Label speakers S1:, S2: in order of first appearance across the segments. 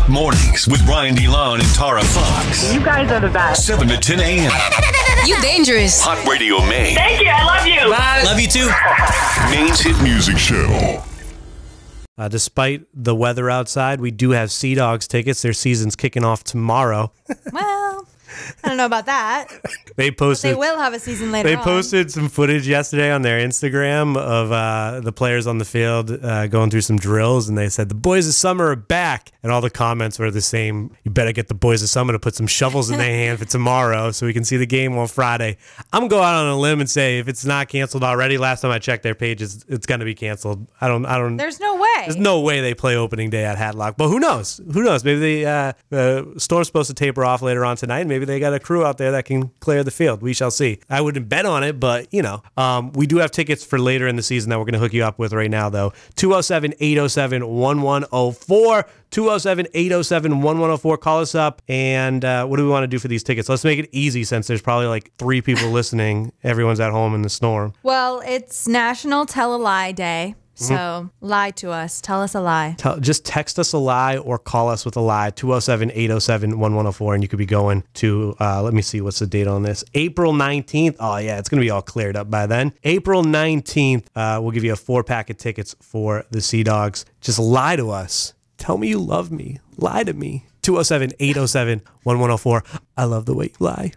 S1: Hot Mornings with Brian DeLon and Tara Fox.
S2: You guys are the best.
S1: 7 to 10 a.m.
S3: You dangerous.
S1: Hot Radio Maine.
S2: Thank you. I love you.
S3: Bye.
S4: Love you too.
S1: Maine's hit music show.
S5: Despite the weather outside, we do have Sea Dogs tickets. Their season's kicking off tomorrow.
S6: Well, I don't know about that.
S5: They posted.
S6: They will have a season later
S5: They
S6: on.
S5: posted some footage yesterday on their Instagram of the players on the field going through some drills, and they said, the boys of summer are back. And all the comments were the same. You better get the boys of summer to put some shovels in their hand for tomorrow so we can see the game on Friday. I'm going to go out on a limb and say if it's not canceled already, last time I checked their pages, it's going to be canceled. I don't.
S6: There's no way.
S5: There's no way they play opening day at Hadlock. But who knows? Who knows? Maybe the storm's supposed to taper off later on tonight. Maybe they got a crew out there that can clear the field. We shall see. I wouldn't bet on it, but, we do have tickets for later in the season that we're going to hook you up with right now, though. 207-807-1104. 207-807-1104. Call us up. And what do we want to do for these tickets? Let's make it easy since there's probably like 3 people listening. Everyone's at home in the storm.
S6: Well, it's National Tell a Lie Day. So lie to us. Tell us a lie.
S5: Just text us a lie or call us with a lie. 207-807-1104. And you could be going to, let me see, what's the date on this? April 19th. Oh, yeah, it's going to be all cleared up by then. April 19th, we'll give you a 4-pack of tickets for the Sea Dogs. Just lie to us. Tell me you love me. Lie to me. 207-807-1104. I love the way you lie.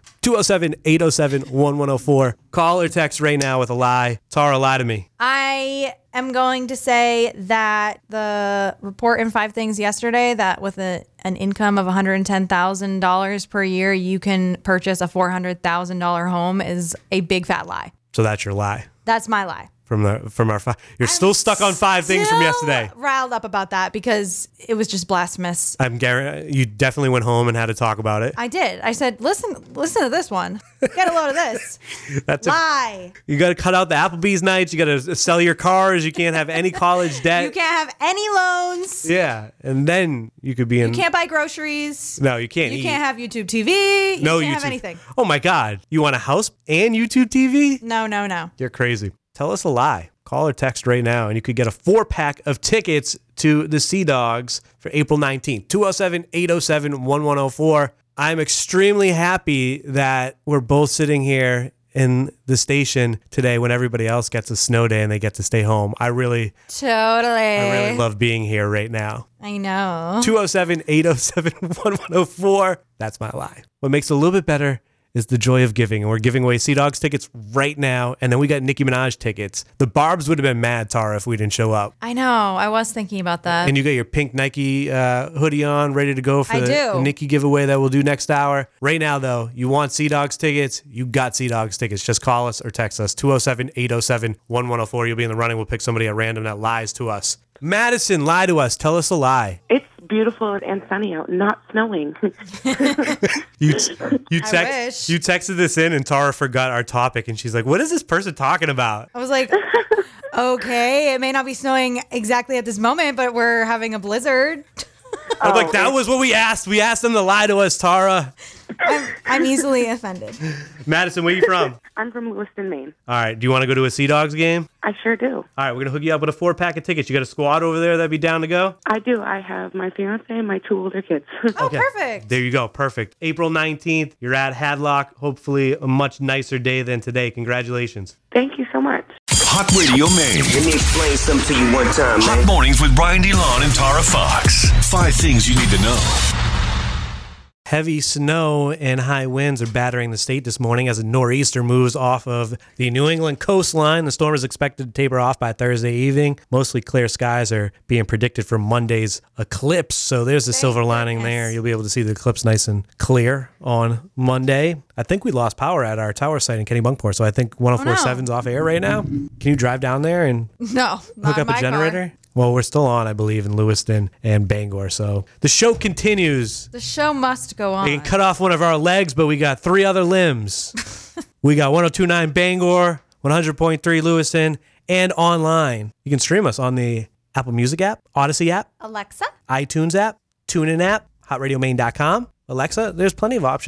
S5: 207-807-1104. Call or text right now with a lie. Tara, lie to me.
S6: I am going to say that the report in 5 Things yesterday that with an income of $110,000 per year, you can purchase a $400,000 home is a big fat lie.
S5: So that's your lie.
S6: That's my lie.
S5: From our you're still stuck on 5 things from yesterday.
S6: Riled up about that because it was just blasphemous.
S5: You definitely went home and had to talk about it.
S6: I did. I said, listen to this one. Get a load of this.
S5: That's
S6: lie.
S5: You got to cut out the Applebee's nights. You got to sell your cars. You can't have any college debt.
S6: You can't have any loans.
S5: Yeah, and then you could be in.
S6: You can't buy groceries.
S5: No, you can't.
S6: You can't have YouTube TV. You can't have anything.
S5: Oh my God! You want a house and YouTube TV?
S6: No.
S5: You're crazy. Tell us a lie. Call or text right now, and you could get a 4-pack of tickets to the Sea Dogs for April 19th. 207-807-1104. I'm extremely happy that we're both sitting here in the station today when everybody else gets a snow day and they get to stay home. I really love being here right now.
S6: I know.
S5: 207-807-1104. That's my lie. What makes it a little bit better is the joy of giving. And we're giving away Sea Dogs tickets right now. And then we got Nicki Minaj tickets. The Barbs would have been mad, Tara, if we didn't show up.
S6: I know. I was thinking about that.
S5: And you got your pink Nike hoodie on, ready to go for the Nicki giveaway that we'll do next hour. Right now, though, you want Sea Dogs tickets? You got Sea Dogs tickets. Just call us or text us. 207-807-1104. You'll be in the running. We'll pick somebody at random that lies to us. Madison, lie to us. Tell us a lie.
S2: It's beautiful and sunny out, not snowing.
S5: You texted this in and Tara forgot our topic and she's like, what is this person talking about?
S6: I was like, okay, it may not be snowing exactly at this moment, but we're having a blizzard.
S5: I'm like, that was what we asked. We asked them to lie to us, Tara.
S6: I'm easily offended.
S5: Madison, where are you from?
S2: I'm from Lewiston, Maine.
S5: All right. Do you want to go to a Sea Dogs game?
S2: I sure do.
S5: All right. We're going to hook you up with a 4-pack of tickets. You got a squad over there that'd be down to go?
S2: I do. I have my fiance and my 2 older kids.
S6: Oh, okay. Perfect.
S5: There you go. Perfect. April 19th. You're at Hadlock. Hopefully a much nicer day than today. Congratulations.
S2: Thank you so much.
S1: Hot Radio Maine.
S7: Let me explain something to you one time, man.
S1: Hot Mornings with Brian DeLon and Tara Fox. 5 things you need to know.
S5: Heavy snow and high winds are battering the state this morning as a nor'easter moves off of the New England coastline. The storm is expected to taper off by Thursday evening. Mostly clear skies are being predicted for Monday's eclipse. So there's a silver lining there. You'll be able to see the eclipse nice and clear on Monday. I think we lost power at our tower site in Kennebunkport. So I think 104.7's off air right now. Can you drive down there and hook up a generator? Car. Well, we're still on, I believe, in Lewiston and Bangor. So the show continues.
S6: The show must go on.
S5: They can cut off one of our legs, but we got 3 other limbs. We got 102.9 Bangor, 100.3 Lewiston, and online. You can stream us on the Apple Music app, Odyssey app,
S6: Alexa,
S5: iTunes app, TuneIn app, HotRadioMaine.com. Alexa, there's plenty of options.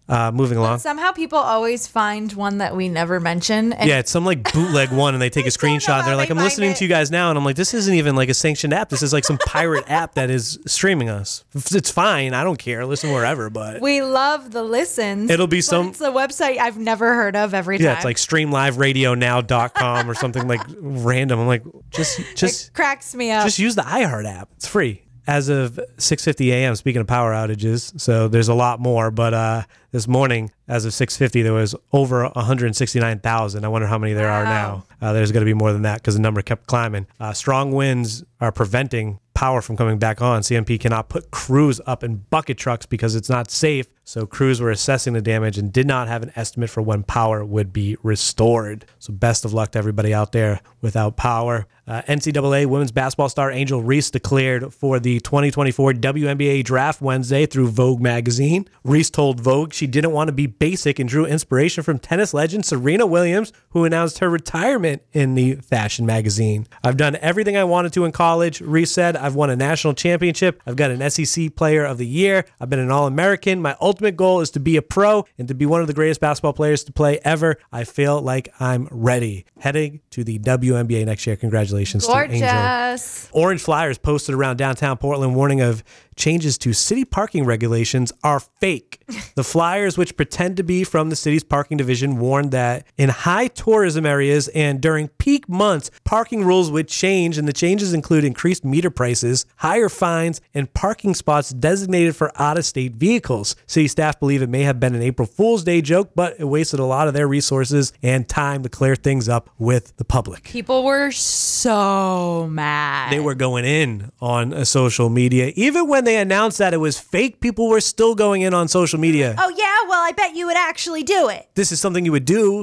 S5: Moving along.
S6: Somehow people always find one that we never mention. And
S5: Yeah, it's some like bootleg one, and they take a
S6: don't know
S5: screenshot.
S6: how
S5: They're like,
S6: they
S5: I'm
S6: find
S5: listening
S6: it.
S5: to you guys now, and I'm like, this isn't even like a sanctioned app. This is like some pirate app that is streaming us. It's fine. I don't care. Listen wherever, but
S6: we love the listens.
S5: It'll be
S6: but
S5: some-
S6: It's a website I've never heard of every time.
S5: yeah, it's like streamliveradionow.com or something like random. I'm like, just
S6: it cracks me up.
S5: just use the iHeart app. It's free. As of 6:50 a.m., speaking of power outages, so there's a lot more, but this morning, as of 6:50, there was over 169,000. I wonder how many there are now. There's going to be more than that because the number kept climbing. Strong winds are preventing power from coming back on. CMP cannot put crews up in bucket trucks because it's not safe. So crews were assessing the damage and did not have an estimate for when power would be restored. So best of luck to everybody out there without power. NCAA women's basketball star Angel Reese declared for the 2024 WNBA draft Wednesday through Vogue magazine. Reese told Vogue she didn't want to be basic and drew inspiration from tennis legend Serena Williams, who announced her retirement in the fashion magazine. I've done everything I wanted to in college, Reese said. I've won a national championship. I've got an SEC player of the year. I've been an All-American. My ultimate goal is to be a pro and to be one of the greatest basketball players to play ever. I feel like I'm ready. Heading to the WNBA next year. Congratulations to Angel.
S6: Gorgeous.
S5: Orange flyers posted around downtown Portland warning of changes to city parking regulations are fake. The flyers, which pretend to be from the city's parking division, warned that in high tourism areas and during peak months, parking rules would change, and the changes include increased meter prices, higher fines, and parking spots designated for out-of-state vehicles. City staff believe it may have been an April Fool's Day joke, but it wasted a lot of their resources and time to clear things up with the public.
S6: People were so mad.
S5: They were going in on social media. Even when they announced that it was fake, people were still going in on social media.
S6: Oh, yeah? Well, I bet you would actually do it.
S5: This is something you would do.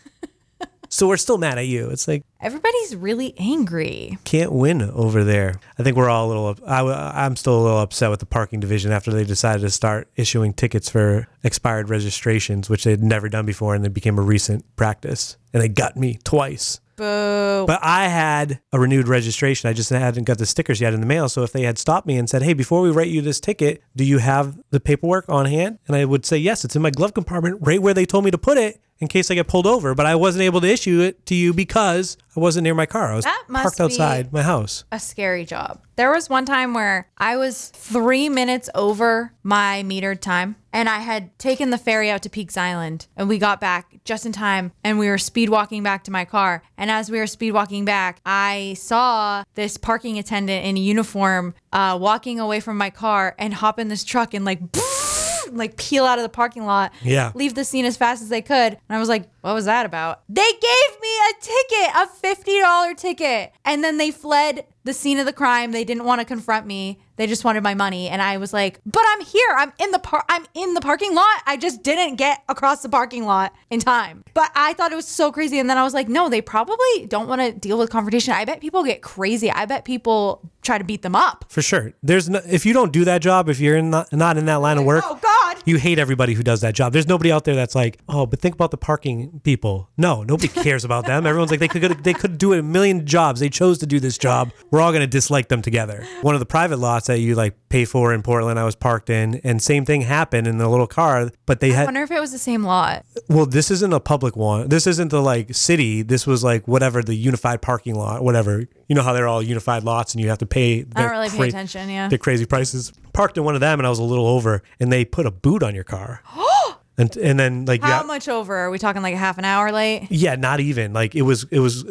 S5: So we're still mad at you. It's like,
S6: Everybody's really angry.
S5: can't win over there. I think we're all a little, I'm still a little upset with the parking division after they decided to start issuing tickets for expired registrations, which they'd never done before, and it became a recent practice. And they got me twice.
S6: Boo.
S5: But I had a renewed registration. I just hadn't got the stickers yet in the mail. So if they had stopped me and said, hey, before we write you this ticket, do you have the paperwork on hand? And I would say, yes, it's in my glove compartment right where they told me to put it in case I get pulled over. But I wasn't able to issue it to you because I wasn't near my car. I was
S6: That must
S5: parked outside my house.
S6: A scary job. There was one time where I was 3 minutes over my metered time, and I had taken the ferry out to Peaks Island, and we got back just in time, and we were speed walking back to my car. And as we were speed walking back, I saw this parking attendant in a uniform walking away from my car and hop in this truck and like peel out of the parking lot,
S5: Yeah.
S6: leave the scene as fast as they could. And I was like, what was that about? They gave me a ticket, a $50 ticket. And then they fled the scene of the crime. They didn't want to confront me. They just wanted my money. And I was like, but I'm here. I'm in the parking lot. I just didn't get across the parking lot in time. But I thought it was so crazy. And then I was like, no, they probably don't want to deal with confrontation. I bet people get crazy. I bet people try to beat them up.
S5: For sure. There's no, if you don't do that job, if you're not in that line of work,
S6: Oh, God.
S5: you hate everybody who does that job. There's nobody out there that's like, oh, but think about the parking people. No, nobody cares about them. Everyone's like, they could do a million jobs. They chose to do this job. We're all going to dislike them together. One of the private lots that you like pay for in Portland, I was parked in, and same thing happened in the little car, but they
S6: I
S5: had,
S6: wonder if it was the same lot.
S5: well, this isn't a public one. This isn't the like city. This was like whatever, the unified parking lot, whatever. You know how they're all unified lots and you have to pay.
S6: I don't really pay attention, yeah.
S5: The crazy prices. Parked in one of them and I was a little over, and they put a boot on your car. And then like
S6: How much over? Are we talking like a half an hour late?
S5: yeah, not even like it was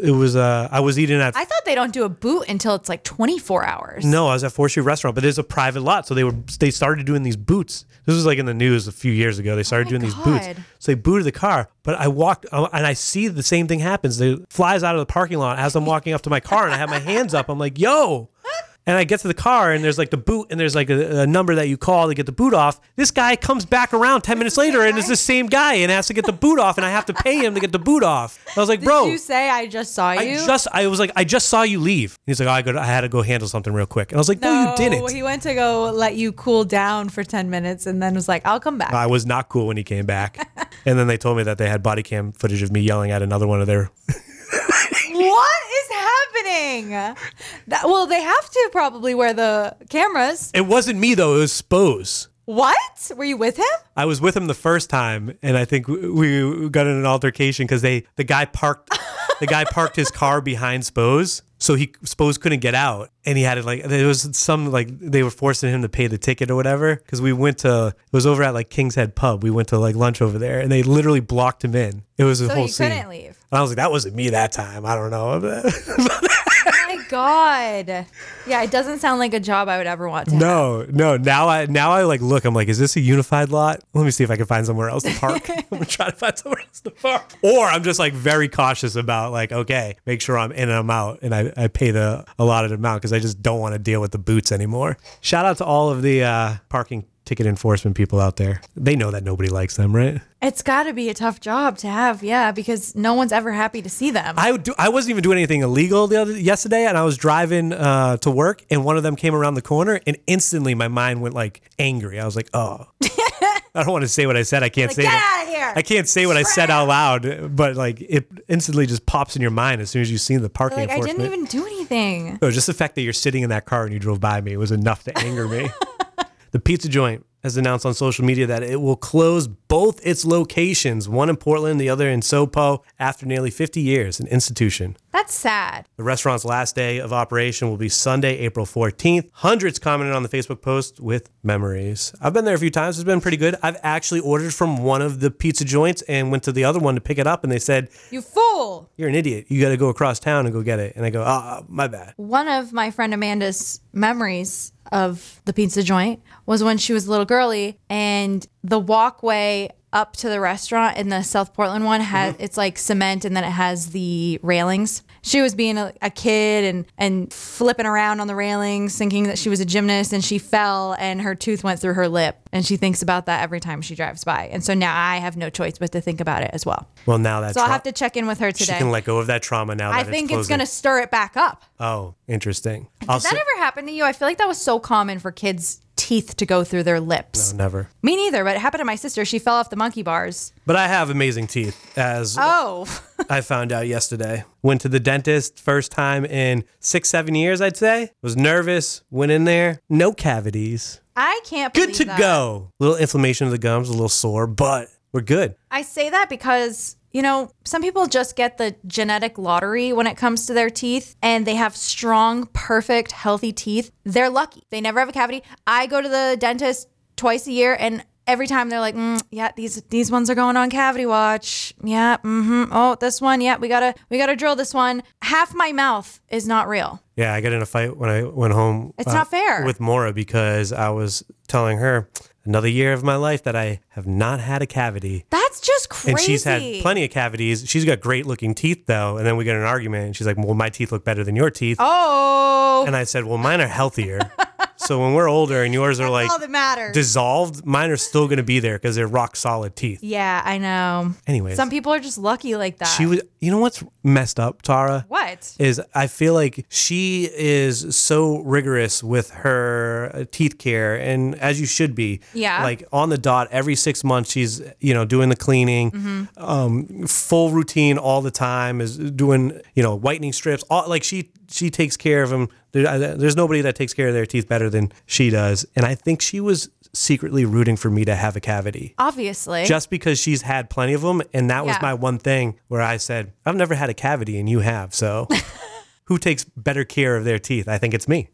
S5: I was eating at
S6: I thought they don't do a boot until it's like 24 hours.
S5: no, I was at 4th Street Restaurant, but it's a private lot, so they started doing these boots. This was like in the news a few years ago. They started doing these boots,
S6: God.
S5: so they booted the car. But I walked and I see the same thing happens. It flies out of the parking lot as I'm walking up to my car, and I have my hands up. I'm like, yo. And I get to the car, and there's like the boot, and there's like a number that you call to get the boot off. This guy comes back around 10 minutes later, and it's the same guy, and has to get the boot off, and I have to pay him to get the boot off. I was like, bro.
S6: Did you say I just saw you?
S5: I just saw you leave. He's like, oh, I had to go handle something real quick. And I was like, no, you didn't.
S6: He went to go let you cool down for 10 minutes and then was like, I'll come back.
S5: I was not cool when he came back. And then they told me that they had body cam footage of me yelling at another one of their...
S6: What is happening? Well, they have to probably wear the cameras.
S5: It wasn't me, though. It was Spose.
S6: What? Were you with him?
S5: I was with him the first time, and I think we got in an altercation because the guy parked his car behind Spose, so Spose couldn't get out, and he had it there was some they were forcing him to pay the ticket or whatever because we went to it was over at King's Head Pub. We went to lunch over there, and they literally blocked him in. It was a whole scene.
S6: So you couldn't leave.
S5: And I was like, that wasn't me that time. I don't know.
S6: Oh my God. Yeah, it doesn't sound like a job I would ever want to have.
S5: No. Now I look. I'm like, is this a unified lot? Let me see if I can find somewhere else to park. I'm gonna try to find somewhere else to park. Or I'm just very cautious about okay, make sure I'm in and I'm out, and I pay the allotted amount because I just don't want to deal with the boots anymore. Shout out to all of the parking ticket enforcement people out there. They know that nobody likes them, right?
S6: It's got to be a tough job to have, yeah, because no one's ever happy to see them.
S5: I wasn't even doing anything illegal yesterday, and I was driving to work, and one of them came around the corner, and instantly my mind went angry. I was like, oh. I don't want to say what I said. I can't say
S6: get
S5: it.
S6: out of here.
S5: I can't say what I said out loud, but it instantly just pops in your mind as soon as you see the parking enforcement.
S6: I didn't even do anything.
S5: No, just the fact that you're sitting in that car and you drove by me was enough to anger me. The pizza joint has announced on social media that it will close both its locations, one in Portland, the other in Sopo, after nearly 50 years, an institution.
S6: That's sad.
S5: The restaurant's last day of operation will be Sunday, April 14th. Hundreds commented on the Facebook post with memories. I've been there a few times. It's been pretty good. I've actually ordered from one of the pizza joints and went to the other one to pick it up, and they said,
S6: "You fool!
S5: You're an idiot. You got to go across town and go get it." And I go, "Oh, my bad."
S6: One of my friend Amanda's memories of the pizza joint was when she was a little girly, and the walkway up to the restaurant in the South Portland one had it's cement, and then it has the railings. She was being a kid and flipping around on the railings, thinking that she was a gymnast, and she fell and her tooth went through her lip, and she thinks about that every time she drives by. And so now I have no choice but to think about it as well.
S5: Well, now that's
S6: so I'll have to check in with her today.
S5: She can let go of that trauma now.
S6: I think it's going to stir it back up.
S5: Oh, interesting.
S6: Did that ever happen to you? I feel like that was so common for kids' teeth to go through their lips.
S5: No, never.
S6: Me neither, but it happened to my sister. She fell off the monkey bars.
S5: But I have amazing teeth, as I found out yesterday. Went to the dentist first time in 6-7 years, I'd say. Was nervous, went in there, no cavities.
S6: I can't believe
S5: Good to
S6: that.
S5: go. Little inflammation of the gums, a little sore, but we're good.
S6: I say that because, some people just get the genetic lottery when it comes to their teeth, and they have strong, perfect, healthy teeth. They're lucky. They never have a cavity. I go to the dentist twice a year, and every time they're like, yeah, these ones are going on cavity watch. Yeah, oh, this one, yeah, we gotta drill this one. Half my mouth is not real.
S5: Yeah, I got in a fight when I went home.
S6: It's not fair.
S5: With Maura, because I was telling her another year of my life that I have not had a cavity.
S6: That's just crazy.
S5: And she's had plenty of cavities. She's got great looking teeth though. And then we got in an argument, and she's like, well, my teeth look better than your teeth.
S6: Oh.
S5: And I said, well, mine are healthier. So when we're older and yours are
S6: all that matters.
S5: dissolved, mine are still going to be there because they're rock solid teeth.
S6: Yeah, I know.
S5: Anyways.
S6: Some people are just lucky like that.
S5: You know what's messed up, Tara?
S6: What?
S5: Is I feel like she is so rigorous with her teeth care, and as you should be.
S6: Yeah.
S5: On the dot, every 6 months she's, doing the cleaning, full routine all the time, is doing, whitening strips. She takes care of them. There's nobody that takes care of their teeth better than she does. And I think she was secretly rooting for me to have a cavity.
S6: Obviously.
S5: Just because she's had plenty of them. And that was my one thing where I said, I've never had a cavity and you have. So who takes better care of their teeth? I think it's me.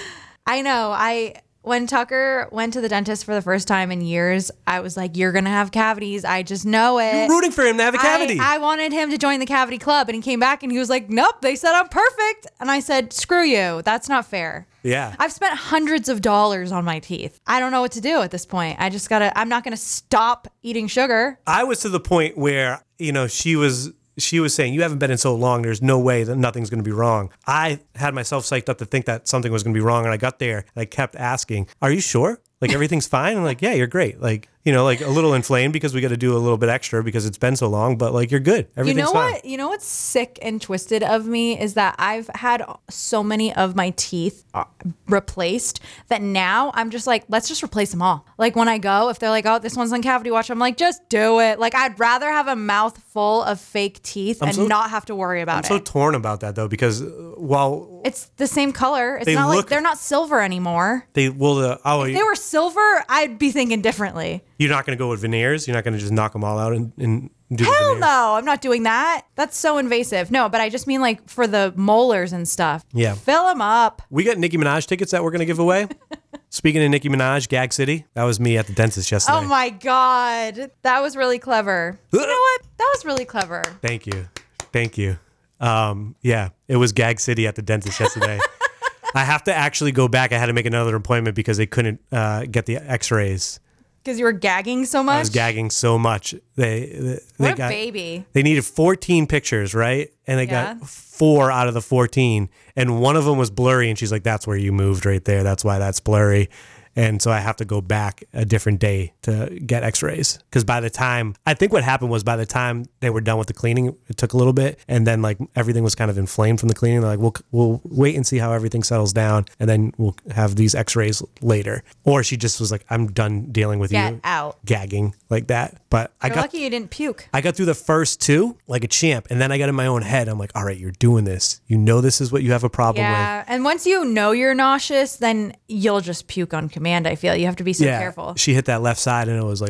S6: I know. When Tucker went to the dentist for the first time in years, I was like, you're going to have cavities. I just know it.
S5: You're rooting for him to have a cavity.
S6: I wanted him to join the cavity club, and he came back and he was like, nope, they said I'm perfect. And I said, screw you. That's not fair.
S5: Yeah.
S6: I've spent hundreds of dollars on my teeth. I don't know what to do at this point. I'm not going to stop eating sugar.
S5: I was to the point where, she was saying, you haven't been in so long, there's no way that nothing's going to be wrong. I had myself psyched up to think that something was going to be wrong, and I got there and I kept asking, are you sure? Everything's fine? I'm like, yeah, you're great. you know, like a little inflamed because we got to do a little bit extra because it's been so long, but like you're good. Everything's fine.
S6: You know what's sick and twisted of me is that I've had so many of my teeth replaced that now I'm just like, let's just replace them all. Like when I go, if they're like, oh, this one's on Cavity Watch, I'm like, just do it. Like I'd rather have a mouth full of fake teeth and not have to worry about it.
S5: I'm so torn about that though, because while
S6: it's the same color, it's
S5: They
S6: not
S5: look-
S6: like they're not silver anymore.
S5: they will,
S6: If they were silver, I'd be thinking differently.
S5: you're not going to go with veneers. You're not going to just knock them all out and do the
S6: Hell
S5: veneers.
S6: no, I'm not doing that. That's so invasive. No, but I just mean like for the molars and stuff.
S5: Yeah.
S6: Fill them up.
S5: We got Nicki Minaj tickets that we're going to give away. Speaking of Nicki Minaj, Gag City, that was me at the dentist yesterday.
S6: Oh my God. That was really clever. You know what? That was really clever.
S5: Thank you. Thank you. Yeah, it was Gag City at the dentist yesterday. I have to actually go back. I had to make another appointment because they couldn't get the x-rays.
S6: Because you were gagging so much?
S5: I was gagging so much. They
S6: What a
S5: got,
S6: baby.
S5: They needed 14 pictures, right? And they got 4 out of the 14. And one of them was blurry. And she's like, that's where you moved right there. That's why that's blurry. And so I have to go back a different day to get x-rays. Because I think what happened was by the time they were done with the cleaning, it took a little bit. And then like everything was kind of inflamed from the cleaning. They're like, we'll wait and see how everything settles down. And then we'll have these x-rays later. Or she just was like, I'm done dealing with
S6: Get
S5: you.
S6: out.
S5: Gagging like that. But
S6: You're lucky you didn't puke.
S5: I got through the first 2 like a champ. And then I got in my own head. I'm like, all right, you're doing this. You know this is what you have a problem with.
S6: Yeah. And once you know you're nauseous, then you'll just puke on command, I feel. You have to be so careful.
S5: She hit that left side and it was like,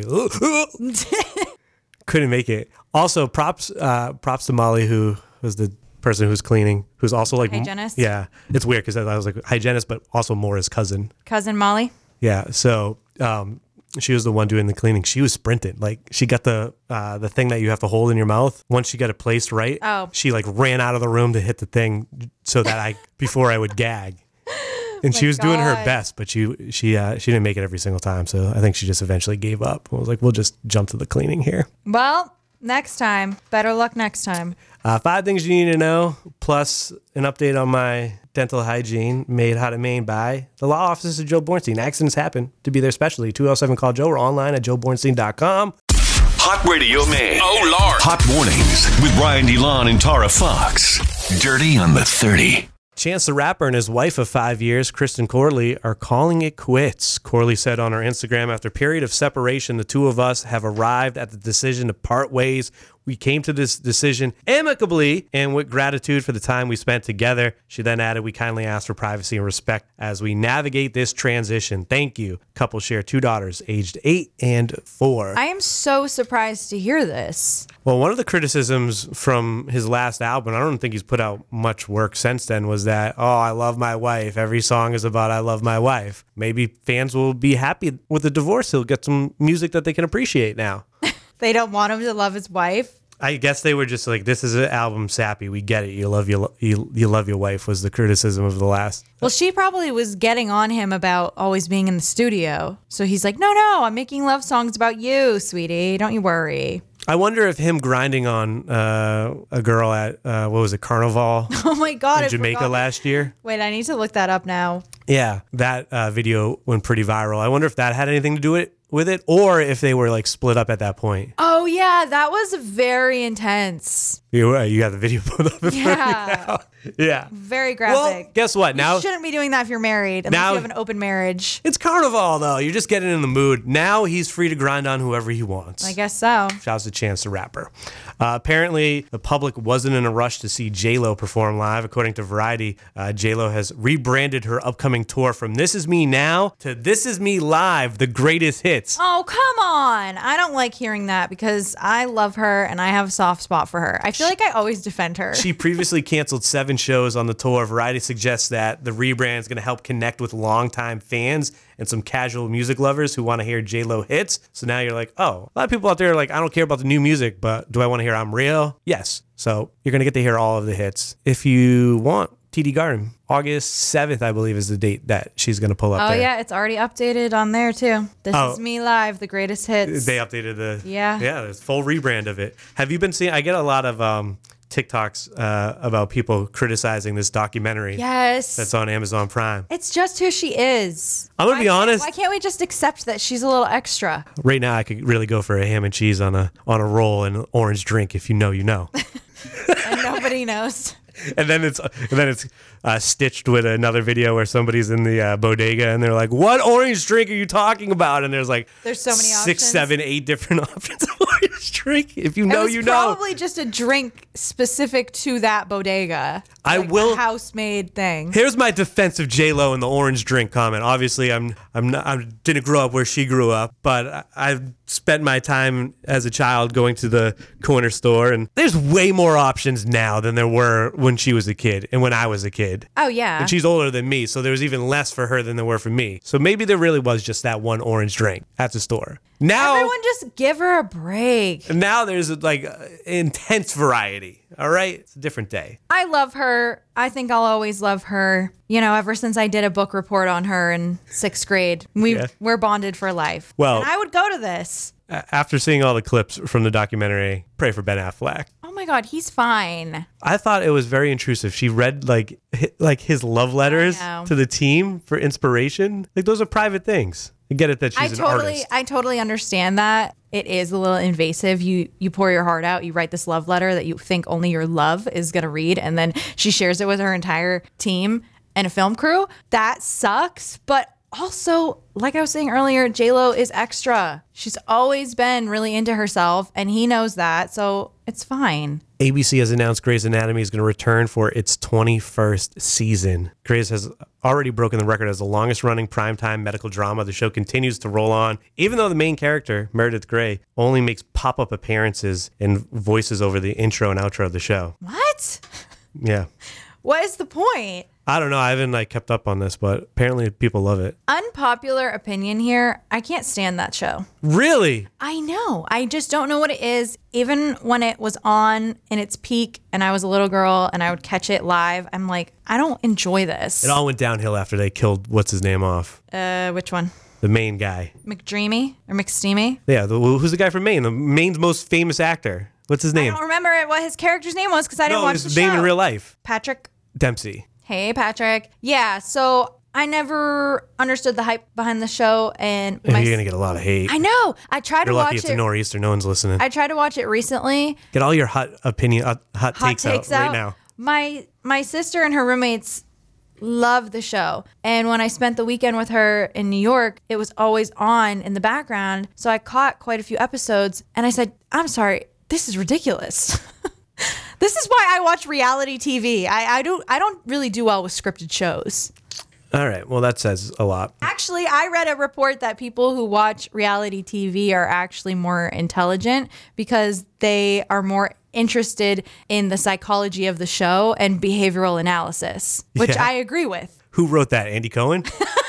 S5: couldn't make it. Also, props to Molly, who was the person who's cleaning, who's also like
S6: hygienist.
S5: Yeah, it's weird because I was like hygienist, but also Maura's cousin.
S6: Cousin Molly.
S5: Yeah, so she was the one doing the cleaning. She was sprinting. Like she got the thing that you have to hold in your mouth. Once she got it placed right, she like ran out of the room to hit the thing so that before I would gag. And she was doing her best, but she didn't make it every single time. So I think she just eventually gave up. I was like, we'll just jump to the cleaning here.
S6: Well, next time. Better luck next time.
S5: 5 things you need to know, plus an update on my dental hygiene made how to Maine by the law offices of Joe Bornstein. Accidents happen to be their specialty. 207-CALL-JOE or online at joebornstein.com.
S1: Hot Radio Maine. Oh, Lord. Hot Mornings with Brian DeLon and Tara Fox. Dirty on the 30.
S5: Chance the Rapper and his wife of 5 years, Kristen Corley, are calling it quits. Corley said on her Instagram, after a period of separation, the two of us have arrived at the decision to part ways. We came to this decision amicably and with gratitude for the time we spent together. She then added, we kindly ask for privacy and respect as we navigate this transition. Thank you. Couple share 2 daughters, aged 8 and 4.
S6: I am so surprised to hear this.
S5: Well, one of the criticisms from his last album, I don't think he's put out much work since then, was that, oh, I love my wife. Every song is about I love my wife. Maybe fans will be happy with the divorce. He'll get some music that they can appreciate now.
S6: They don't want him to love his wife.
S5: I guess they were just like, this is an album sappy. We get it. You love your wife was the criticism of the last.
S6: Well, she probably was getting on him about always being in the studio. So he's like, no, I'm making love songs about you, sweetie. Don't you worry.
S5: I wonder if him grinding on a girl at, what was it, Carnival
S6: Oh my God.
S5: in Jamaica last year.
S6: Wait, I need to look that up now.
S5: Yeah, that video went pretty viral. I wonder if that had anything to do with it or if they were like split up at that point.
S6: Oh, yeah. That was very intense.
S5: You got the video put up in front of me
S6: Yeah.
S5: now. Yeah.
S6: Very graphic.
S5: Well, guess what?
S6: You
S5: Now
S6: shouldn't be doing that if you're married, unless
S5: Now-
S6: you have an open marriage.
S5: it's Carnival, though. You're just getting in the mood. Now he's free to grind on whoever he wants.
S6: I guess so.
S5: Shouts to Chance the Rapper. Apparently, the public wasn't in a rush to see J-Lo perform live. According to Variety, J-Lo has rebranded her upcoming tour from This Is Me Now to This Is Me Live, the greatest hits.
S6: Oh, come on. I don't like hearing that because I love her and I have a soft spot for her. I feel like I always defend her.
S5: She previously canceled 7 shows on the tour. Variety suggests that the rebrand is going to help connect with longtime fans and some casual music lovers who want to hear J-Lo hits. So now you're like, oh, a lot of people out there are like, I don't care about the new music, but do I want to hear I'm Real? Yes. So you're going to get to hear all of the hits. If you want, TD Garden, August 7th, I believe, is the date that she's going to pull up there.
S6: Oh, yeah. It's already updated on there, too. This
S5: Oh.
S6: is me live, the greatest hits.
S5: They updated the
S6: Yeah.
S5: the full rebrand of it. Have you been seeing? I get a lot of TikToks about people criticizing this documentary.
S6: Yes.
S5: That's on Amazon Prime.
S6: It's just who she is.
S5: I'm going to be honest.
S6: Why can't we just accept that she's a little extra?
S5: Right now, I could really go for a ham and cheese on a roll and an orange drink. If you know, you know.
S6: And nobody knows.
S5: And then it's stitched with another video where somebody's in the bodega and they're like, "What orange drink are you talking about?" And there's
S6: so many
S5: 6,
S6: options.
S5: 7, 8 different options of orange drink. If you know, you know.
S6: Probably just a drink specific to that bodega.
S5: I
S6: Like
S5: will
S6: a house-made thing.
S5: Here's my defense of J-Lo and the orange drink comment. Obviously, I didn't grow up where she grew up, but I've spent my time as a child going to the corner store, and there's way more options now than there were when she was a kid and when I was a kid.
S6: Oh yeah.
S5: And she's older than me, so there was even less for her than there were for me. So maybe there really was just that one orange drink at the store. Now,
S6: everyone just give her a break.
S5: now there's intense variety. All right, it's a different day.
S6: I love her. I think I'll always love her. You know, ever since I did a book report on her in 6th grade, we're bonded for life.
S5: Well,
S6: and I would go to this.
S5: After seeing all the clips from the documentary, pray for Ben Affleck.
S6: Oh my God, he's fine.
S5: I thought it was very intrusive. She read like his love letters to the team for inspiration. Like those are private things. I get it that she's an artist.
S6: I totally understand that. It is a little invasive. You pour your heart out. You write this love letter that you think only your love is going to read. And then she shares it with her entire team and a film crew. That sucks. But also, like I was saying earlier, J-Lo is extra. She's always been really into herself, and he knows that, so it's fine.
S5: ABC has announced Grey's Anatomy is going to return for its 21st season. Grey's has already broken the record as the longest-running primetime medical drama. The show continues to roll on, even though the main character, Meredith Grey, only makes pop-up appearances and voices over the intro and outro of the show.
S6: What?
S5: Yeah.
S6: What is the point?
S5: I don't know. I haven't kept up on this, but apparently people love it.
S6: Unpopular opinion here. I can't stand that show.
S5: Really?
S6: I know. I just don't know what it is. Even when it was on in its peak and I was a little girl and I would catch it live, I'm like, I don't enjoy this.
S5: It all went downhill after they killed what's his name off.
S6: Which one?
S5: The main guy.
S6: McDreamy or McSteamy?
S5: Yeah. Who's the guy from Maine? The Maine's most famous actor. What's his name?
S6: I don't remember what his character's name was because I didn't watch the
S5: his
S6: show.
S5: name in real life.
S6: Patrick
S5: Dempsey.
S6: Hey, Patrick. Yeah, so I never understood the hype behind the show, and
S5: You're going to get a lot of hate.
S6: I know. I tried
S5: You're
S6: to
S5: lucky
S6: watch
S5: it's a nor'easter. No one's listening.
S6: I tried to watch it recently.
S5: Get all your hot takes out right now.
S6: My sister and her roommates love the show, and when I spent the weekend with her in New York, it was always on in the background. So I caught quite a few episodes, and I said, "I'm sorry, this is ridiculous." This is why I watch reality TV. I don't really do well with scripted shows.
S5: All right. Well, that says a lot.
S6: Actually, I read a report that people who watch reality TV are actually more intelligent because they are more interested in the psychology of the show and behavioral analysis, which
S5: Yeah.
S6: I agree with.
S5: Who wrote that? Andy Cohen?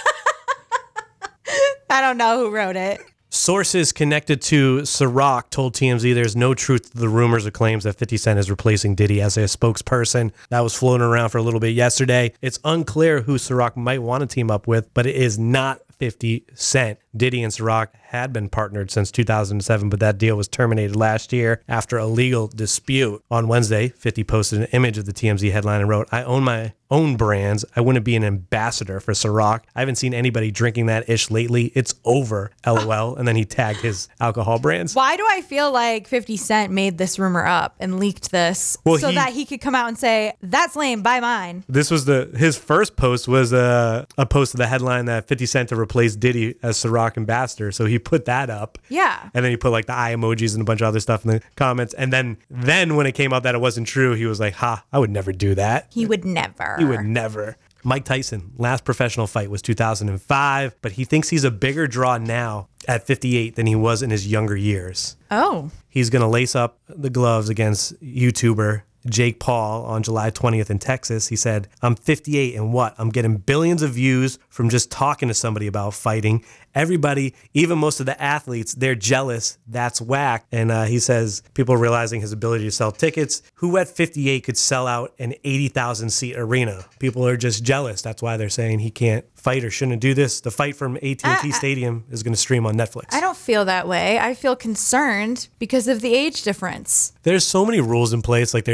S6: I don't know who wrote it.
S5: Sources connected to Ciroc told TMZ there's no truth to the rumors or claims that 50 Cent is replacing Diddy as a spokesperson. That was floating around for a little bit yesterday. It's unclear who Ciroc might want to team up with, but it is not 50 Cent. Diddy and Ciroc had been partnered since 2007, but that deal was terminated last year after a legal dispute. On Wednesday, 50 posted an image of the TMZ headline and wrote, "I own my own brands. I wouldn't be an ambassador for Ciroc. I haven't seen anybody drinking that ish lately. It's over, LOL." And then he tagged his alcohol brands.
S6: Why do I feel like 50 Cent made this rumor up and leaked this that he could come out and say, "That's lame, buy mine"?
S5: This was his first post was a post of the headline that 50 Cent to replace Diddy as Ciroc ambassador. So he put that up.
S6: Yeah.
S5: And then he put the eye emojis and a bunch of other stuff in the comments. And then when it came out that it wasn't true, he was like, I would never do that.
S6: He would never.
S5: He would never. Mike Tyson, last professional fight was 2005, but he thinks he's a bigger draw now at 58 than he was in his younger years.
S6: Oh.
S5: He's going to lace up the gloves against YouTuber Jake Paul on July 20th in Texas. He said, "I'm 58 and what? I'm getting billions of views from just talking to somebody about fighting. Everybody, even most of the athletes, they're jealous. That's whack." And he says people are realizing his ability to sell tickets. Who at 58 could sell out an 80,000 seat arena? People are just jealous. That's why they're saying he can't fight or shouldn't do this. The fight from AT&T Stadium is going to stream on Netflix.
S6: I don't feel that way. I feel concerned because of the age difference.
S5: There's so many rules in place. They're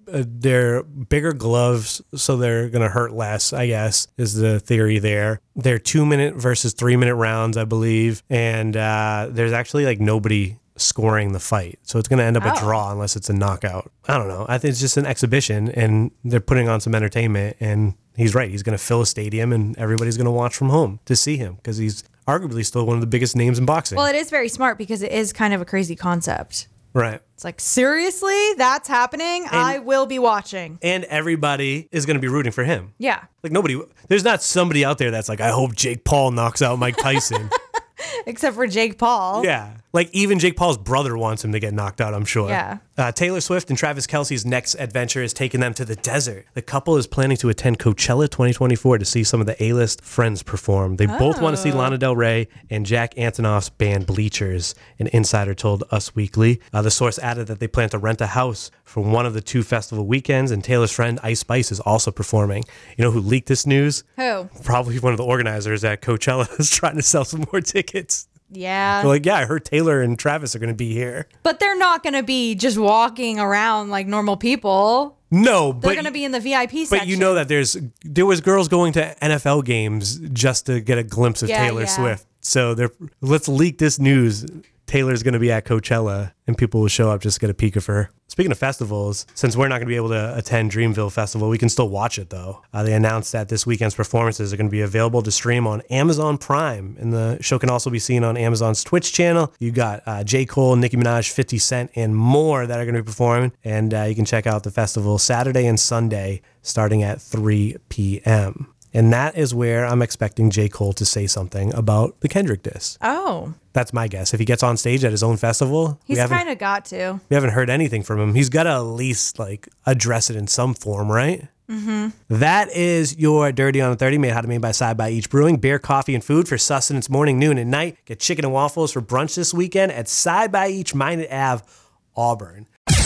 S5: they're bigger gloves, so they're going to hurt less, I guess, is the theory there. They're 2-minute versus 3-minute rounds, I believe. And there's actually like nobody scoring the fight. So it's going to end up a draw unless it's a knockout. I don't know. I think it's just an exhibition and they're putting on some entertainment. And he's right. He's going to fill a stadium and everybody's going to watch from home to see him because he's arguably still one of the biggest names in boxing.
S6: Well, it is very smart because it is kind of a crazy concept.
S5: Right.
S6: It's like, seriously? That's happening? I will be watching.
S5: And everybody is going to be rooting for him.
S6: Yeah.
S5: Like there's not somebody out there that's like, I hope Jake Paul knocks out Mike Tyson.
S6: Except for Jake Paul.
S5: Yeah. Like even Jake Paul's brother wants him to get knocked out, I'm sure.
S6: Yeah.
S5: Taylor Swift and Travis Kelce's next adventure is taking them to the desert. The couple is planning to attend Coachella 2024 to see some of the A-list friends perform. They both want to see Lana Del Rey and Jack Antonoff's band Bleachers, an insider told Us Weekly. The source added that they plan to rent a house for one of the 2 festival weekends, and Taylor's friend Ice Spice is also performing. You know who leaked this news?
S6: Who?
S5: Probably one of the organizers at Coachella is trying to sell some more tickets.
S6: Yeah.
S5: They're like, yeah, I heard Taylor and Travis are going to be here.
S6: But they're not going to be just walking around like normal people.
S5: No,
S6: They're going to be in the VIP section.
S5: But you know that there was girls going to NFL games just to get a glimpse of Taylor Swift. So let's leak this news. Taylor's going to be at Coachella and people will show up just to get a peek of her. Speaking of festivals, since we're not going to be able to attend Dreamville Festival, we can still watch it though. They announced that this weekend's performances are going to be available to stream on Amazon Prime, and the show can also be seen on Amazon's Twitch channel. You got J. Cole, Nicki Minaj, 50 Cent, and more that are going to be performing, and you can check out the festival Saturday and Sunday starting at 3 p.m. And that is where I'm expecting J. Cole to say something about the Kendrick diss.
S6: Oh.
S5: That's my guess. If he gets on stage at his own festival,
S6: he's kind of got to.
S5: We haven't heard anything from him. He's got to at least like address it in some form, right? Mm-hmm. That is your Dirty on the 30, made how to made by Side by Each Brewing. Beer, coffee, and food for sustenance morning, noon, and night. Get chicken and waffles for brunch this weekend at Side by Each, Minot Ave, Auburn.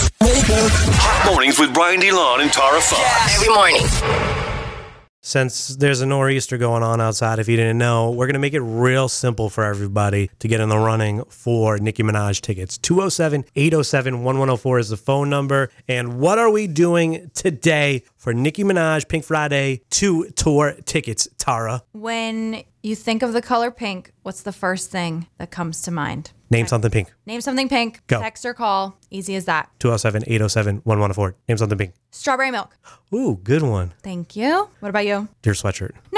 S1: Hot mornings with Brian DeLon and Tara Fox.
S3: Every morning.
S5: Since there's a nor'easter going on outside, if you didn't know, we're going to make it real simple for everybody to get in the running for Nicki Minaj tickets. 207-807-1104 is the phone number. And what are we doing today for Nicki Minaj Pink Friday 2 tour tickets, Tara?
S6: When you think of the color pink, what's the first thing that comes to mind?
S5: Name something pink.
S6: Name something pink.
S5: Go.
S6: Text or call. Easy as that.
S5: 207-807-1104. Name something pink.
S6: Strawberry milk.
S5: Ooh, good one.
S6: Thank you. What about you?
S5: Deer sweatshirt.
S6: No.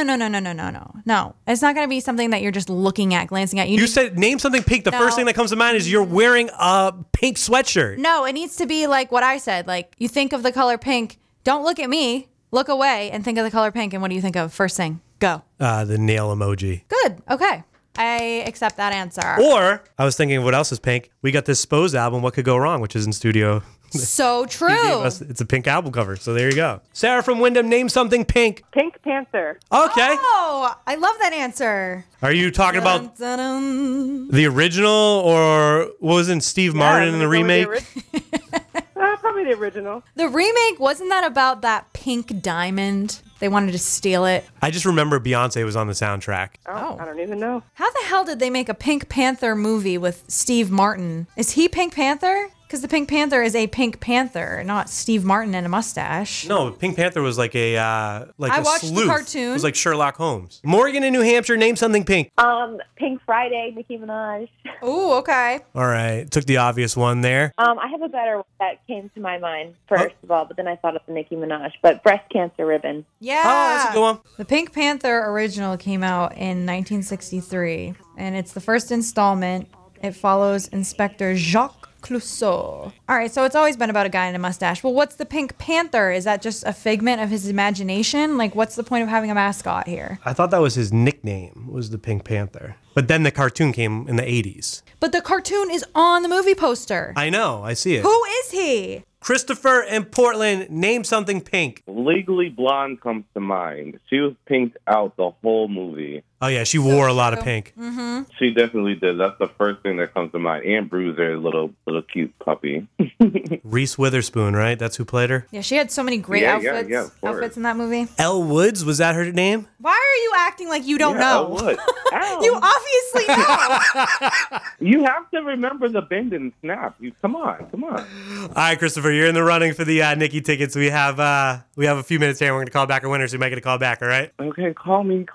S6: No. It's not going to be something that you're just looking at, glancing at.
S5: You said name something pink. The first thing that comes to mind is you're wearing a pink sweatshirt.
S6: No, it needs to be like what I said. Like, you think of the color pink. Don't look at me. Look away and think of the color pink. And what do you think of? First thing. Go.
S5: The nail emoji.
S6: Good. Okay. I accept that answer.
S5: Or, I was thinking of what else is pink. We got this Spose album, What Could Go Wrong, which is in studio.
S6: So true.
S5: It's a pink album cover, so there you go. Sarah from Wyndham, name something pink.
S2: Pink Panther.
S5: Okay.
S6: Oh, I love that answer.
S5: Are you talking about
S6: Dun, dun, dun.
S5: the original, or wasn't Steve Martin in the remake?
S2: Probably the original.
S6: The remake, wasn't that about that pink diamond? They wanted to steal it.
S5: I just remember Beyonce was on the soundtrack.
S2: Oh, I don't even know.
S6: How the hell did they make a Pink Panther movie with Steve Martin? Is he Pink Panther? Because the Pink Panther is a Pink Panther, not Steve Martin and a mustache.
S5: No, Pink Panther was like a
S6: I watched the
S5: sleuth.
S6: cartoon.
S5: It was like Sherlock Holmes. Morgan in New Hampshire, name something pink.
S4: Pink Friday, Nicki Minaj.
S6: Ooh, okay.
S5: All right, took the obvious one there.
S4: I have a better one that came to my mind first of all, but then I thought of the Nicki Minaj. But breast cancer ribbon.
S6: Yeah.
S5: Oh, that's a good one.
S6: The Pink Panther original came out in 1963, and it's the first installment. It follows Inspector Jacques Clouseau. All right, so it's always been about a guy in a mustache. Well, what's the Pink Panther? Is that just a figment of his imagination? Like, what's the point of having a mascot here?
S5: I thought that was his nickname, was the Pink Panther. But then the cartoon came in the 80s.
S6: But the cartoon is on the movie poster.
S5: I know, I see it.
S6: Who is he?
S5: Christopher in Portland, name something pink.
S8: Legally Blonde comes to mind. She was pinked out the whole movie.
S5: Oh, yeah, she wore a lot of pink.
S8: She definitely did. That's the first thing that comes to mind. And Bruiser, little cute puppy.
S5: Reese Witherspoon, right? That's who played her?
S6: Yeah, she had so many great
S8: Yeah,
S6: outfits.
S8: yeah, of course.
S6: Outfits in that movie.
S5: Elle Woods, was that her name?
S6: Why are you acting like you don't know?
S8: What?
S6: You obviously know.
S8: You have to remember the bend and snap. Come on.
S5: All right, Christopher, you're in the running for the Nikki tickets. We have a few minutes here, and we're going to call back our winners. So you might get a call back, all right?
S8: Okay, call me.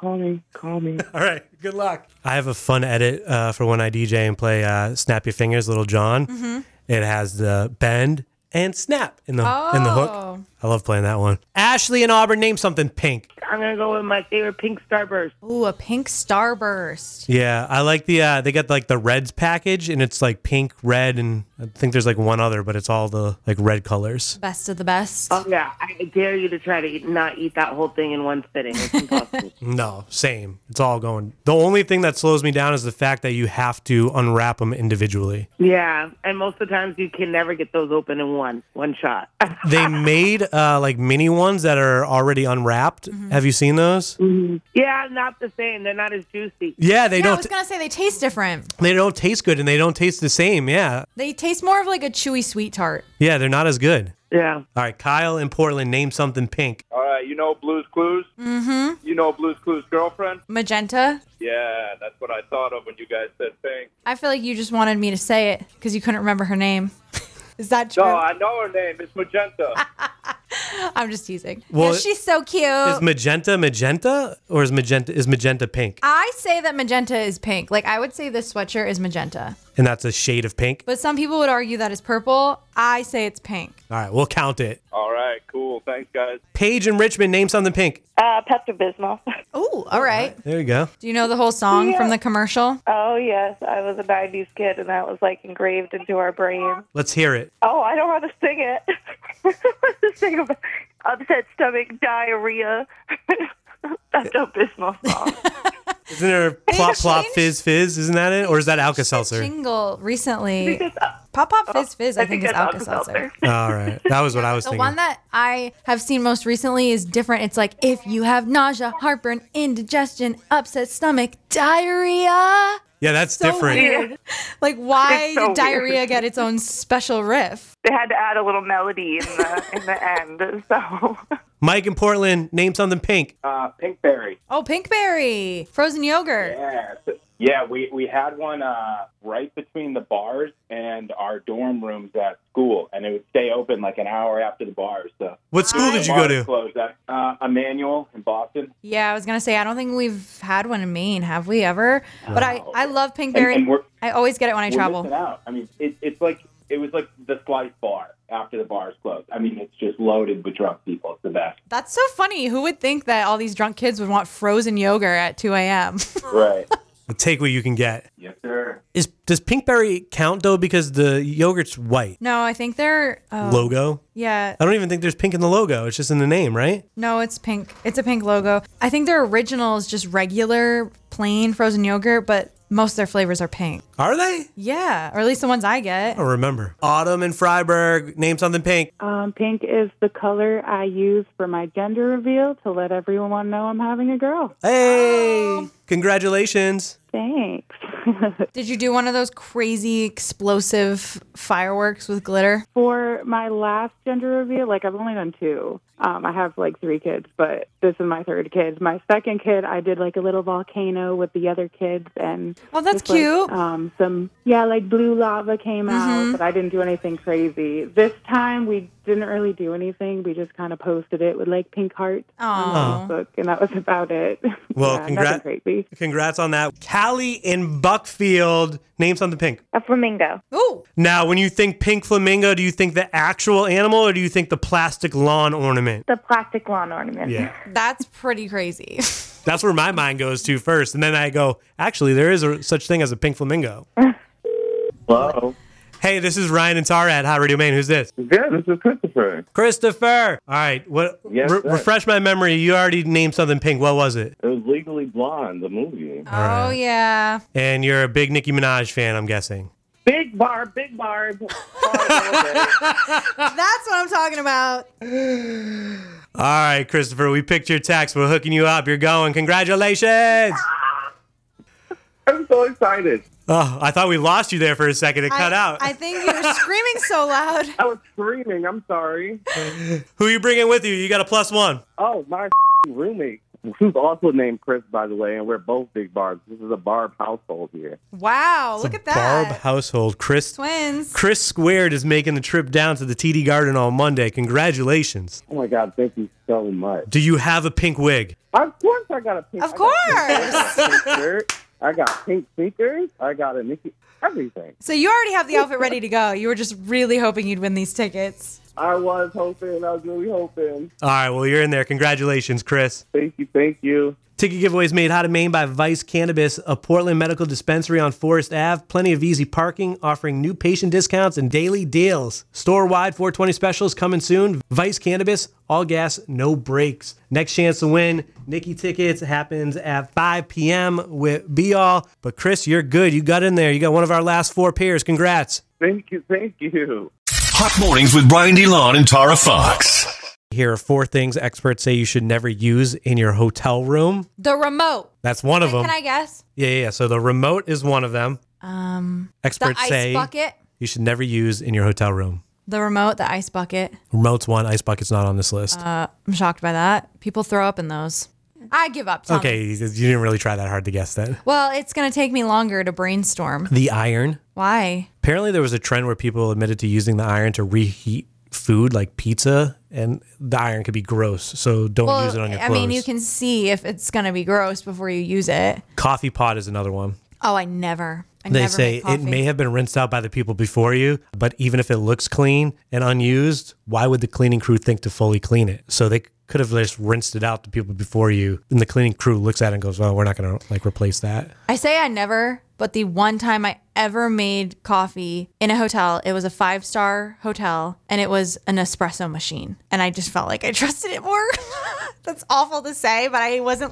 S5: All right, good luck. I have a fun edit for when I DJ and play Snap Your Fingers, Little John.
S6: Mm-hmm.
S5: It has the bend and snap in the hook. I love playing that one. Ashley and Auburn, name something pink.
S2: I'm going to go with my favorite pink Starburst.
S6: Ooh, a pink starburst.
S5: Yeah, I like the they got like the Reds package, and it's like pink, red, and I think there's like one other, but it's all the like red colors.
S6: Best of the best.
S2: Oh, yeah. I dare you to try to not eat that whole thing in one sitting. It's impossible.
S5: No, same. It's all going. The only thing that slows me down is the fact that you have to unwrap them individually.
S2: Yeah, and most of the times you can never get those open in one shot.
S5: They made like mini ones that are already unwrapped. Have you seen those?
S2: Yeah, not the same. They're not as juicy.
S5: Yeah, they
S6: I
S5: don't.
S6: was going to say they taste different.
S5: They don't taste good, and they don't taste the same. Yeah,
S6: They taste more of like a chewy sweet tart.
S5: yeah, they're not as good.
S2: Yeah.
S5: All right, Kyle in Portland, name something pink.
S9: All right, you know Blue's Clues? Mm-hmm. You know Blue's Clues' girlfriend?
S6: Magenta.
S9: Yeah, that's what I thought of when you guys said pink.
S6: I feel like you just wanted me to say it because you couldn't remember her name. Is that true?
S9: No, I know her name. It's Magenta.
S6: I'm just teasing.
S5: Well,
S6: Yeah, she's so cute.
S5: Is magenta, or is magenta pink?
S6: I say that magenta is pink. Like, I would say this sweatshirt is magenta.
S5: And that's a shade of pink.
S6: But some people would argue that it's purple. I say it's pink.
S5: All right, we'll count it.
S9: All right, cool. Thanks, guys.
S5: Paige in Richmond, name something pink.
S4: Pepto-Bismol.
S6: Oh, all right.
S5: There you go.
S6: Do you know the whole song from the commercial?
S4: Oh, yes. I was a 90s kid, and that was, like, engraved into our brain.
S5: Let's hear it.
S4: Oh, I don't know how to sing it. To sing about upset stomach, diarrhea. Pepto-Bismol song.
S5: Isn't there plop, plop, fizz, fizz? Isn't that it? Or is that Alka-Seltzer?
S6: Jingle recently. Pop Pop Fizz Fizz, I think is Alka-Seltzer.
S5: All right. That was what I was
S6: The
S5: thinking.
S6: one that I have seen most recently is different. It's like, if you have nausea, heartburn, indigestion, upset stomach, diarrhea.
S5: Yeah, that's different.
S6: Weird. Like, why
S4: It's so
S6: did diarrhea
S4: weird.
S6: get its own special riff?
S4: They had to add a little melody in the end, so...
S5: Mike in Portland, name something pink.
S9: Pinkberry.
S6: Oh, Pinkberry. Frozen yogurt.
S9: Yeah, we had one right between the bars and our dorm rooms at school, and it would stay open like an hour after the bars. So
S5: What school did you go to?
S9: Closed. Emmanuel in Boston.
S6: Yeah, I was going to say, I don't think we've had one in Maine. Have we ever? But I love Pinkberry.
S9: And we're-
S6: I always get it when I
S9: We're
S6: travel.
S9: missing out. I mean, it was like the slice bar after the bars closed. I mean, it's just loaded with drunk people. It's the best.
S6: That's so funny. Who would think that all these drunk kids would want frozen yogurt at 2 a.m.?
S9: Right.
S5: Take what you can get.
S9: Yes, sir.
S5: Does Pinkberry count, though, because the yogurt's white?
S6: No, I think they're...
S5: Logo?
S6: Yeah.
S5: I don't even think there's pink in the logo. It's just in the name, right?
S6: No, it's pink. It's a pink logo. I think their original is just regular, plain frozen yogurt, but most of their flavors are pink.
S5: Are they?
S6: Yeah, or at least the ones I get.
S5: I don't remember. Autumn in Freiburg, name something pink.
S10: Pink is the color I use for my gender reveal to let everyone know I'm having a girl.
S5: Hey, congratulations.
S10: Thanks.
S6: Did you do one of those crazy explosive fireworks with glitter?
S10: For my last gender reveal, like I've only done 2. I have like 3 kids, but this is my 3rd kid. My 2nd kid, I did like a little volcano with the other kids, and
S6: Oh, that's
S10: just, like,
S6: cute.
S10: like blue lava came out, but I didn't do anything crazy. This time we didn't really do anything. We just kind of posted it with like pink hearts on Facebook, and that was about it.
S5: Well,
S10: nothing crazy.
S5: Congrats on that. Callie in Buckfield, name something pink.
S4: A flamingo.
S6: Ooh.
S5: Now, when you think pink flamingo, do you think the actual animal or do you think the plastic lawn ornament?
S4: The plastic lawn ornament.
S5: Yeah.
S6: That's pretty crazy.
S5: That's where my mind goes to first. And then I go, actually, there is such thing as a pink flamingo.
S8: Hello.
S5: Hey, this is Ryan and Tara at Hot Radio Maine. Who's this?
S8: Yeah, this is Christopher.
S5: Christopher. All right. What?
S8: Yes, sir.
S5: Refresh my memory. You already named something pink. What was it?
S8: It was Legally Blonde, the movie.
S6: Oh, yeah.
S5: And you're a big Nicki Minaj fan, I'm guessing.
S2: Big bar, big bar.
S6: That's what I'm talking about.
S5: All right, Christopher, we picked your text. We're hooking you up. You're going. Congratulations.
S8: I'm so excited.
S5: Oh, I thought we lost you there for a second. It cut out.
S6: I think you were screaming so loud.
S8: I was screaming. I'm sorry.
S5: Who you bringing with you? You got a +1.
S8: Oh, my roommate, who's also named Chris, by the way, and we're both big Barbs. This is a Barb household here.
S6: Wow, look at that.
S5: Barb household. Chris Squared is making the trip down to the TD Garden on Monday. Congratulations.
S8: Oh, my God. Thank you so much.
S5: Do you have a pink wig?
S8: Of course I got a pink.
S6: Of course.
S8: I got a pink shirt. I got pink sneakers. I got a Mickey. Everything.
S6: So you already have the outfit ready to go. You were just really hoping you'd win these tickets.
S8: I was hoping. I was really hoping.
S5: All right, well, you're in there. Congratulations, Chris.
S8: Thank you. Thank you.
S5: Ticket giveaways made hot in Maine by Vice Cannabis, a Portland medical dispensary on Forest Ave. Plenty of easy parking, offering new patient discounts and daily deals. Store-wide 420 specials coming soon. Vice Cannabis, all gas, no breaks. Next chance to win Nikki tickets happens at 5 p.m. with Be All. But Chris, you're good. You got in there. You got one of our last 4 pairs. Congrats.
S8: Thank you. Thank you.
S1: Hot Mornings with Brian DeLon and Tara Fox.
S5: Here are 4 things experts say you should never use in your hotel room.
S6: The remote.
S5: That's one of them.
S6: Can I guess?
S5: Yeah. So the remote is one of them. Experts
S6: the ice
S5: say
S6: bucket.
S5: You should never use in your hotel room.
S6: The remote, the ice bucket.
S5: Remote's one. Ice bucket's not on this list.
S6: I'm shocked by that. People throw up in those. I give up.
S5: Okay, you didn't really try that hard to guess that.
S6: Well, it's going to take me longer to brainstorm.
S5: The iron.
S6: Why?
S5: Apparently there was a trend where people admitted to using the iron to reheat food like pizza, and the iron could be gross, so don't use it on your clothes.
S6: I mean, you can see if it's going to be gross before you use it.
S5: Coffee pot is another one.
S6: Oh, I never
S5: They say it may have been rinsed out by the people before you, but even if it looks clean and unused, why would the cleaning crew think to fully clean it? So they could have just rinsed it out to people before you, and the cleaning crew looks at it and goes, well, we're not going to replace that.
S6: I say I never, but the one time I ever made coffee in a hotel, it was a 5-star hotel, and it was an espresso machine, and I just felt like I trusted it more. That's awful to say, but I wasn't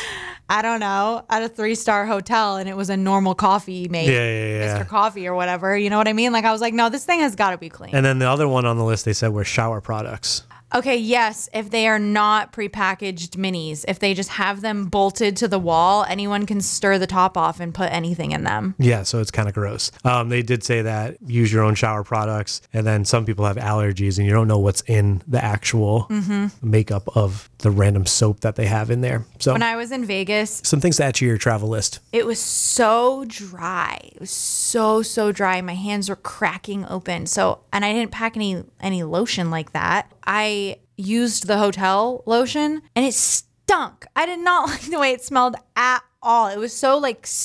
S6: I don't know, at a 3-star hotel, and it was a normal coffee made, Mr. Coffee or whatever. You know what I mean? I was like, no, this thing has got to be clean.
S5: And then the other one on the list they said were shower products.
S6: Okay, yes, if they are not prepackaged minis, if they just have them bolted to the wall, anyone can stir the top off and put anything in them.
S5: Yeah, so it's kind of gross. They did say that use your own shower products, and then some people have allergies and you don't know what's in the actual makeup of the random soap that they have in there. So
S6: when I was in Vegas,
S5: some things to add to your travel list.
S6: It was so dry. It was so dry. My hands were cracking open. And I didn't pack any lotion like that. I used the hotel lotion and it stunk. I did not like the way it smelled at all. It was so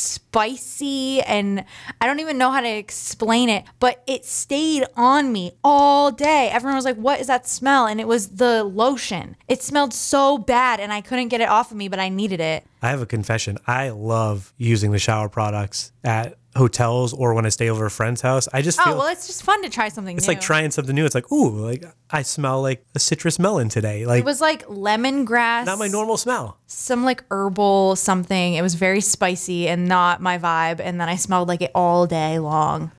S6: spicy, and I don't even know how to explain it, but it stayed on me all day. Everyone was like, what is that smell? And it was the lotion. It smelled so bad and I couldn't get it off of me, but I needed it.
S5: I have a confession. I love using the shower products at hotels or when I stay over a friend's house. I just feel
S6: it's just fun to try something new.
S5: It's like trying something new. It's like, ooh, I smell like a citrus melon today.
S6: It was like lemongrass.
S5: Not my normal smell.
S6: Some herbal something. It was very spicy and not my vibe. And then I smelled like it all day long.